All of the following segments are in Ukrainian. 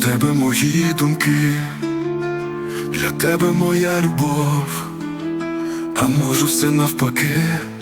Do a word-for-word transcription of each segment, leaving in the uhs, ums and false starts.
тебе мої думки, для тебе моя любов, а може все навпаки.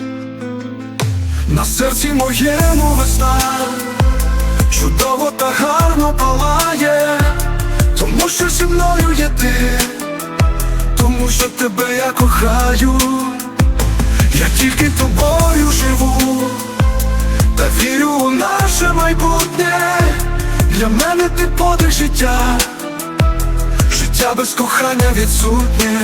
На серці моєму весна чудово та гарно палає, тому що зі мною є ти, тому що тебе я кохаю. Я тільки тобою живу, та вірю у наше майбутнє. Для мене ти подих життя, життя без кохання відсутнє.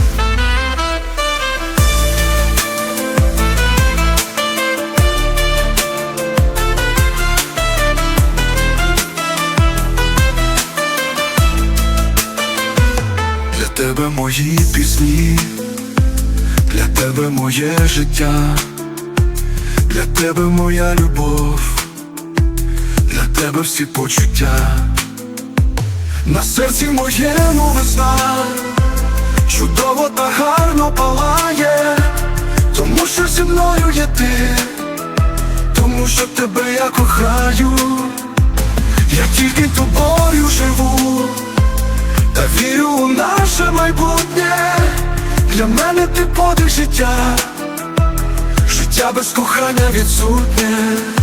Для тебе мої пісні, для тебе моє життя, для тебе моя любов, для тебе всі почуття. На серці моєму весна чудово та гарно палає, тому що зі мною є ти, тому що тебе я кохаю. Я тільки тобою живу, та вірю у наше майбутнє. Для мене ти подих життя, життя без кохання відсутнє.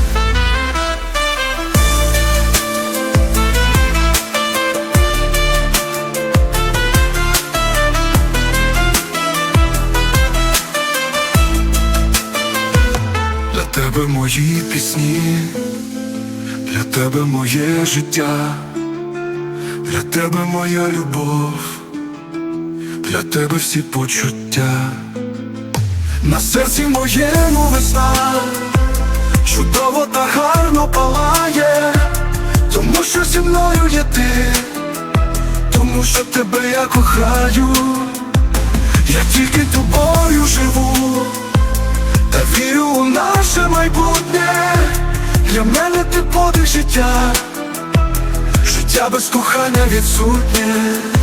Для тебе мої пісні, для тебе моє життя, для тебе моя любов, для тебе всі почуття. На серці моєму весна чудово та гарно палає, тому що зі мною є ти, тому що тебе я кохаю. Я тільки тобою живу, та вірю у наше майбутнє. Для мене ти подих життя, життя без кохання відсутнє.